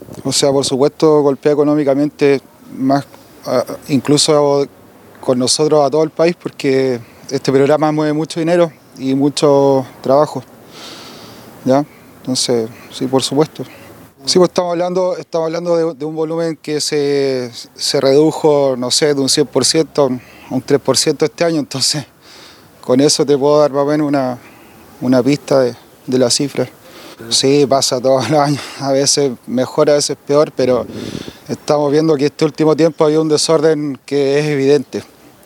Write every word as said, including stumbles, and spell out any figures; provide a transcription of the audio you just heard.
O sea, por supuesto, golpea económicamente más, incluso con nosotros a todo el país, porque este programa mueve mucho dinero y mucho trabajo, ¿ya? Entonces, sí, por supuesto. Sí, pues estamos hablando, estamos hablando de, de un volumen que se, se redujo, no sé, de un cien por ciento a un tres por ciento este año, entonces con eso te puedo dar más o menos una, una pista de, de la cifra. Sí, pasa todos los años, a veces mejor, a veces peor, pero estamos viendo que este último tiempo había un desorden que es evidente.